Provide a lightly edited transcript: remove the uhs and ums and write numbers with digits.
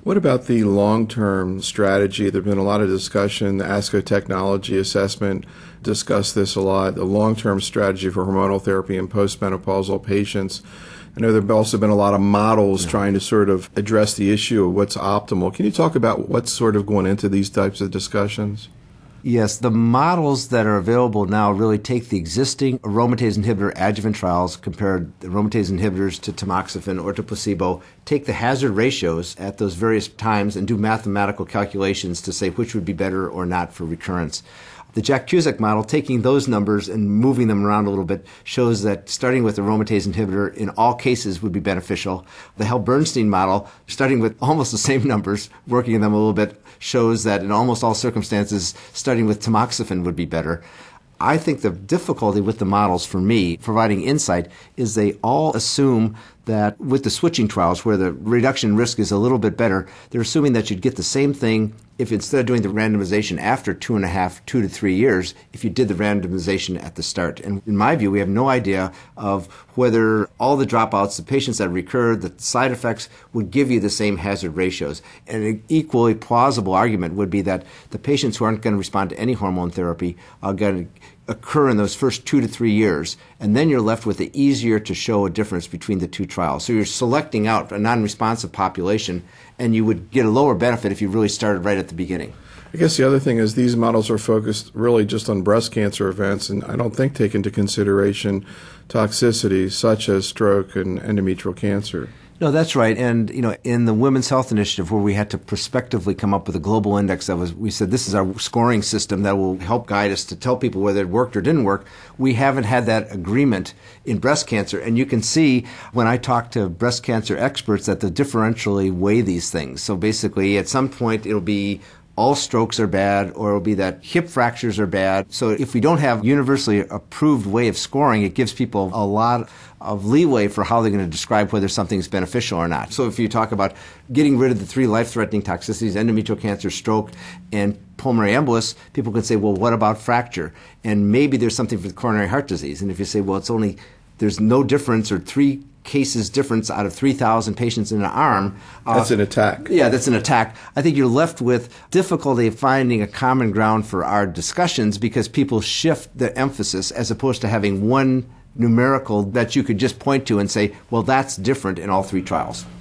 What about the long-term strategy? There's been a lot of discussion. The ASCO Technology Assessment discussed this a lot, the long-term strategy for hormonal therapy in postmenopausal patients. I know there have also been a lot of models trying to sort of address the issue of what's optimal. Can you talk about what's sort of going into these types of discussions? Yes, the models that are available now really take the existing aromatase inhibitor adjuvant trials, compare the aromatase inhibitors to tamoxifen or to placebo, take the hazard ratios at those various times and do mathematical calculations to say which would be better or not for recurrence. The Jack Cusack model, taking those numbers and moving them around a little bit, shows that starting with the aromatase inhibitor in all cases would be beneficial. The Hal Bernstein model, starting with almost the same numbers, working them a little bit, shows that in almost all circumstances, starting with tamoxifen would be better. I think the difficulty with the models, for me, providing insight, is they all assume that with the switching trials, where the reduction in risk is a little bit better, they're assuming that you'd get the same thing if instead of doing the randomization after 2 to 3 years, if you did the randomization at the start. And in my view, we have no idea of whether all the dropouts, the patients that recurred, the side effects would give you the same hazard ratios. And an equally plausible argument would be that the patients who aren't going to respond to any hormone therapy are going to occur in those first 2 to 3 years, and then you're left with the easier to show a difference between the two trials. So you're selecting out a non-responsive population, and you would get a lower benefit if you really started right at the beginning. I guess the other thing is these models are focused really just on breast cancer events, and I don't think take into consideration toxicities such as stroke and endometrial cancer. No, that's right. And, in the Women's Health Initiative, where we had to prospectively come up with a global index we said this is our scoring system that will help guide us to tell people whether it worked or didn't work. We haven't had that agreement in breast cancer. And you can see when I talk to breast cancer experts that they differentially weigh these things. So basically, at some point, it'll be all strokes are bad, or it'll be that hip fractures are bad. So if we don't have universally approved way of scoring, it gives people a lot of leeway for how they're going to describe whether something's beneficial or not. So if you talk about getting rid of the 3 life-threatening toxicities, endometrial cancer, stroke, and pulmonary embolus, people can say, well, what about fracture? And maybe there's something for the coronary heart disease. And if you say, well, there's no difference, or 3 cases difference out of 3,000 patients in an arm. That's an attack. Yeah, that's an attack. I think you're left with difficulty finding a common ground for our discussions because people shift the emphasis as opposed to having one numerical that you could just point to and say, well, that's different in all 3 trials.